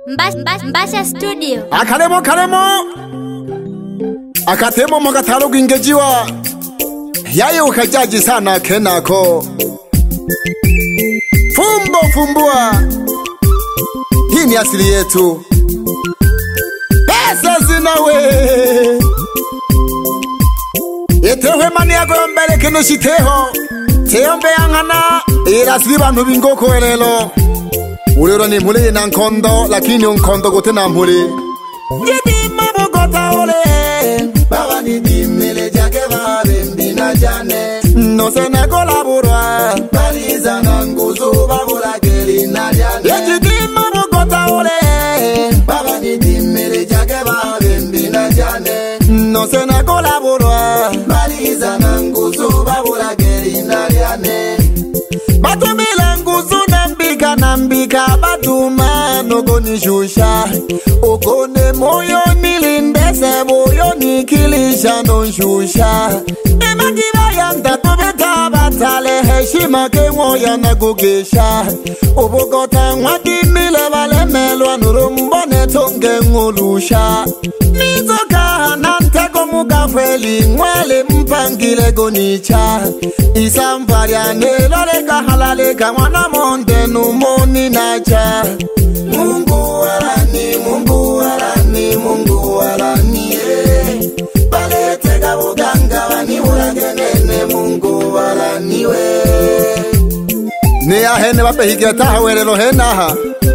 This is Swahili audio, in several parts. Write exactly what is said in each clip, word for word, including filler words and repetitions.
Mbasha Studio. Akaremo karemo akatemo magataro gwingejiwa yaye ukajaji sana kenako fumbo fumbua. Hii ni asili yetu, pesa zinawe yetewe mani yago mbele kino shiteho teombe angana irasili bantu bingoko elelo ulero ni muli na nkondo lakini nkondo gote na muli jidi mabogota ole baba ni dimele jake vale mbina jane no se ne kolabura baliza na nguzu babula geli na jane jidi mabogota ole baba ni dimele jake vale mbina jane no se ne kolabura baliza na nguzu babula geli na jane batumila nguzu nambika nambika batuma nogoni shusha okone moyo nilindese moyo nikilisha non shusha emagira yanda tubeta batale heshima ke moyo nagugisha obogota ngwadi mile vale melwa nurumbone tonge ngulusha nizoka nantego mugafeli ngwele mpangile gonicha isamvaria neloleka halaleka mwana monde numoni nacha Mungu warani, Mungu warani, Mungu warani eh. Baletega uganga wani uragenene Mungu warani we ni ahene bapehigeta hawerero henaha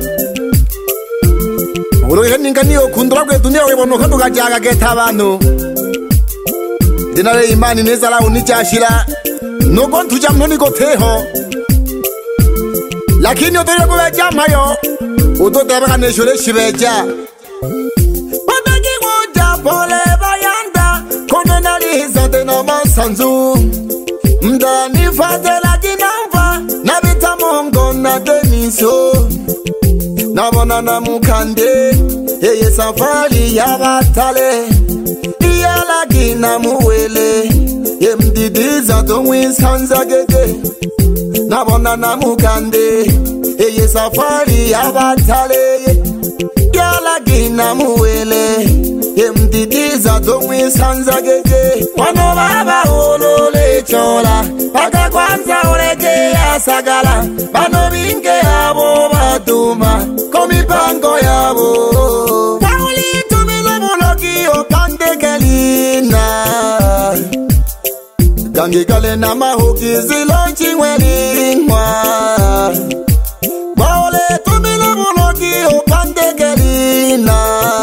uro heninga niyo kundura kwe dunia webono kondo gajaga geta abantu dinare imani nezala unichashira nuko ntuja mnoni goteho lakini otoyo kubeja mayo utotebaka neshore shibeja Pataki woja pole bayanda konena lihizade no masanzu mdani fatela kinamva nabita mongo na deniso nabona na mukande yeye safari ya batale iyala gina muwele yemdidiza donwisanza gege nabona na mukande eye safari ya batale iyala gina muwele yemdidiza donwisanza gege wano baba olole chola paka kwanza oleke ya sagala bano binge yabo batuma komipango yabo kauli tumila muloki okande gelina gangi gale na mahoki zilonchi welingwa maole tumila muloki okande gelina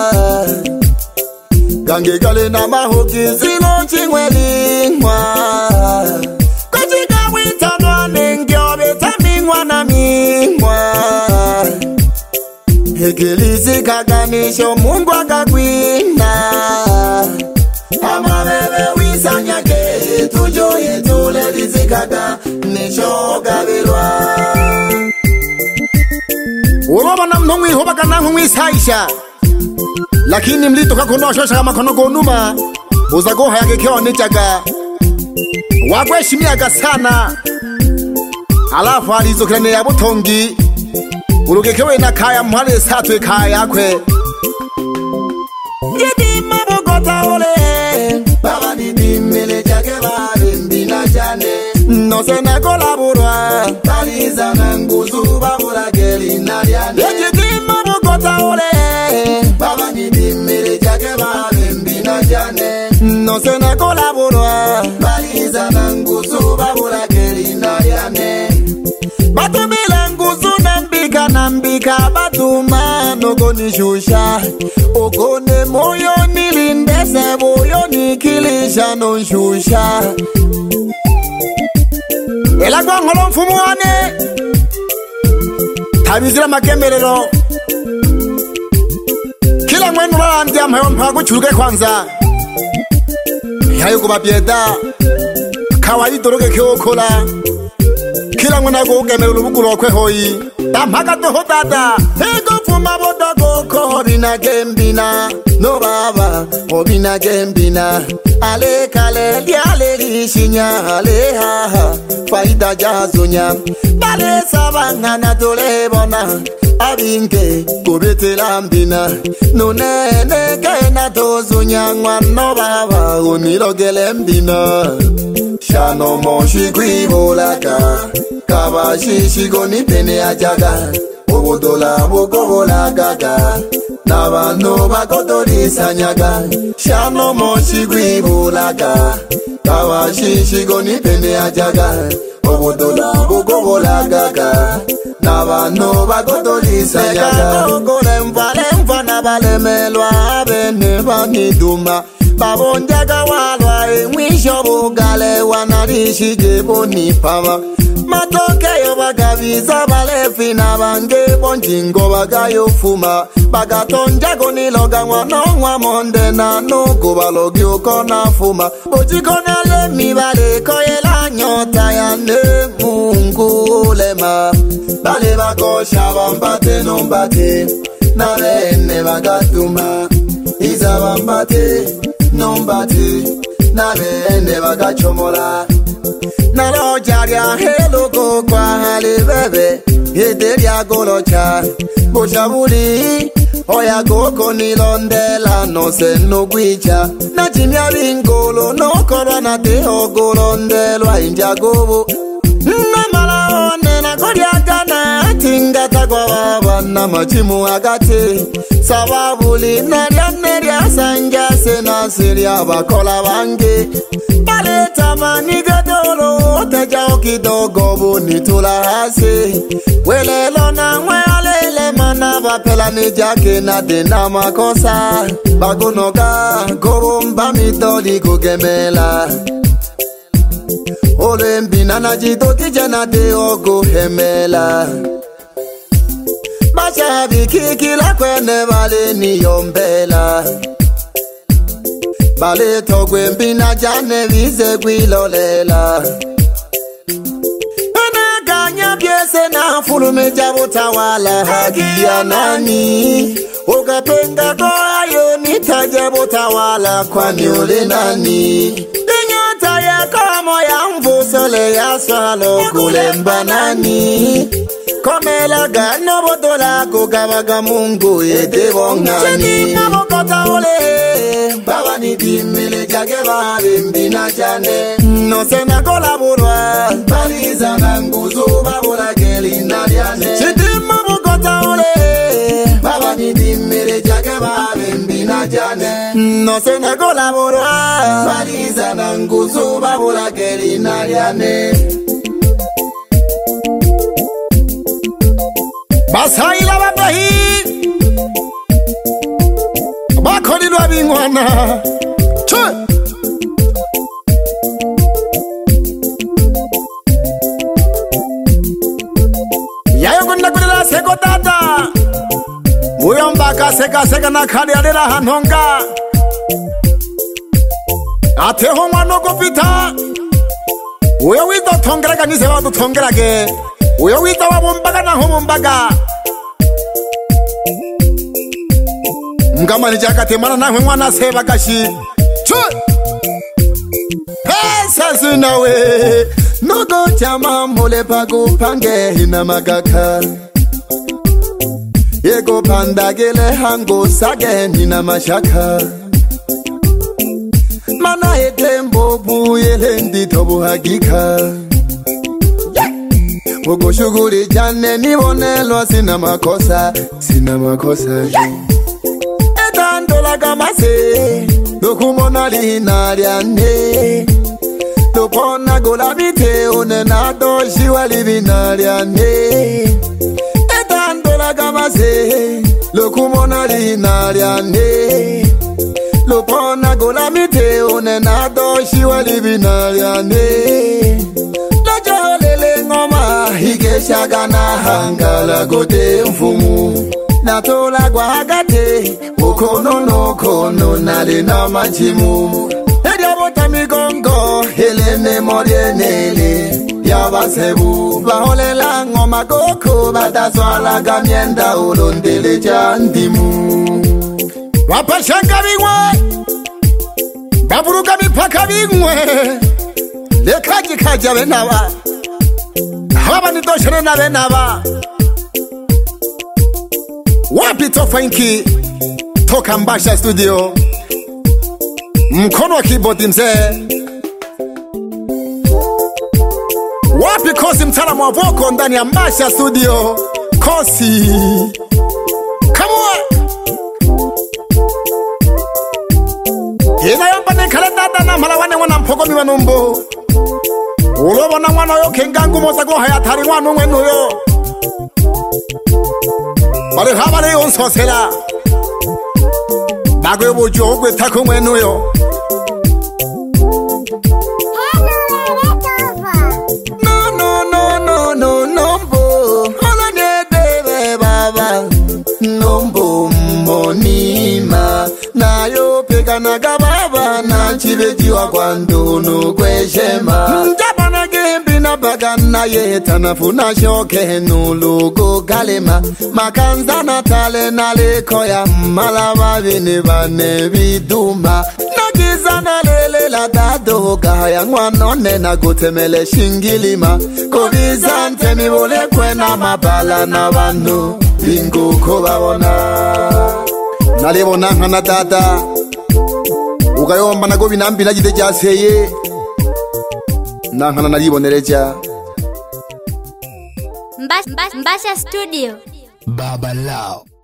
gangi gale na mahoki zilonchi welingwa katika witano nengyo betamingwa na mingwa Hegelizi kaganisho Mungu akakwina Ama bebe wisanyake Tujo yetule lizikaga Nisho gabilwa Uroba na mnungwi hobaka na mnungwi saisha Lakini mlito kakonosho shaka makono gonuma Uzago hayake kio nichaga Wagwe shimiaga sana Alafu alizokirane ya butongi Urugekewe na kaya mwale satwe kaya kwe Jidi mabogota ole Baba ni dimele jake vare mbina jane No se ne kolabura Baliza na nguzu babula geli na liane Jidi mabogota ole Baba ni dimele jake vare mbina jane No se ne kolabura Baliza na nguzu babula geli na liane Batumila nguzu nambika nambika batuma nogoni shusha okone moyo nilindese moyo nikilisha non shusha ela kwa ngolo mfumu wane tabizira makemberero kila mwenu bandi amayo mpago churuke kwanza yayo kubabieda kawaidoroke kyokola kila mwana go gemero lubukuro kwe hoyi tamaka to hodada ego fuma bodogo ko bina gembina no baba obina gembina ale kale diale lishinya ale ha faida jazunya bale sabanga na dole bona abinke kubetela mbina nunene kena tozunyangwa no baba unilogele mbina shano moshi kwibolaga kabashi shigoni pene ajaga obodola bokobola gaga nabano bakotorisa nyaga shano moshi kwibolaga kabashi shigoni pene ajaga obodola bokobola gaga nabano bakotorisa nyaga ogole mvale mvana balemelwa bene baniduma babonjaga walwa mwisho bugale wanarishije bonipama matoke yo bagabiza balefi nabange bonjingo bagayo fuma bagatonjago niloga mwana nwa monde na nugu balogi uko na fuma bojikona le mibale koyela nyota ya ne mungu lema bale bakosha bambate nombate na rene bagatuma iza bambate nombate na rene bagachomola na lojaria heluko kwa hali bebe yeteria golocha boshabuli oya goko nilondela no se no gwicha na chimya bingolo no korona te ogolondelwa injagobo na malaone na kodiagana tingata kwa baba na machimu agate sababuli naria neria sanja sena siria bakola bange baleta maniga dolo tajao kidogo bonitula hase welelo na mwalele mana bapela ni jake na dena makosa bagonoga goromba mitoli kugemela ole mbina na jito kijana te ogo hemela Mashabiki kila kwene bale ni yombela bale togwe mbina jane vize gwilolela anaganya biese na fulume jabutawala hagia nani ukapenga goayo nitajabutawala kwani ule nani nyota ya kamo ya mvusole ya swalo kulemba nani komela gano bodola kukabaga mungu yete bongani chedima bokota ole baba ni dimile jage babe mbina chane no sena kolaburwa baliza na nguzu babula geli nadiane chedima bokota ole baba ni dimile jage babe mbina chane no sena kolaburwa baliza na nguzu babula geli nadiane Basaila babahi bakoli lwa bingwana chu yayo gonna kulela seko tata muyombaka seka seka na khali alela hanonga ate ho mwana kopita uyo wito thongera kanise ba thongera ke uyo wito wa bombaga na ho bombaga Ngamani jaka temana na mwana seba kashi chu pesa sinawe nogo chama mole pago pange hina magaka yego pandagele hango sage hina mashaka mana etembo buyele nditobu hakika Mugo shuguri jane nibonelwa sina makosa sina makosa yeah. Etandola kamase dokumona linariane dopona gola bite onena doshi wali binariane Etandola kamase dokumona linariane dopona gola bite onena doshi wali binariane ngoma hikesha gana hangala gote mfumu natola kwa hagate ukono no kono nale na machimu edia bota migongo helene morienele yabasebu baholela ngoma goko bataswala gamienda ulondele chandimu wapashanga bingwe baburuka mipaka bingwe lekaji kaja benawa Haba ni doshene na benaba Wapi Tofanki toka Mbasha Studio, mkono wa keyboard mzee. Wapi Kosi mtaalamu wa vocal ndani ya Mbasha Studio, Kosi. Come on. Inayomba ni kale dada na malawane wana mpogomi wa numbo. Ulobo na mwana yo kengangu mozago hayatari mwana mwenu yo. Bale habale yonso sela. Bagwe bojo ogwe tako mwenu yo. No no no no no no bo. Hala ne debe baba. Nombo monima. Na yo pega na gababa na chibeji wa kwandono kweshema. Njabana gembi na baga na yeta na funa shoke nulugo galema. Makanza na tale na leko ya malaba vini bane biduma. Nagiza na lele la dadoga ya ngwanone na gutemele shingilima. Kobizante mi wole kwena mabala na banu bingu kubabona. Nalibona nkana dada ugayomba nago binambi nagide jaseye nankana nalibonereja. Mbasha Studio. Baba Lao.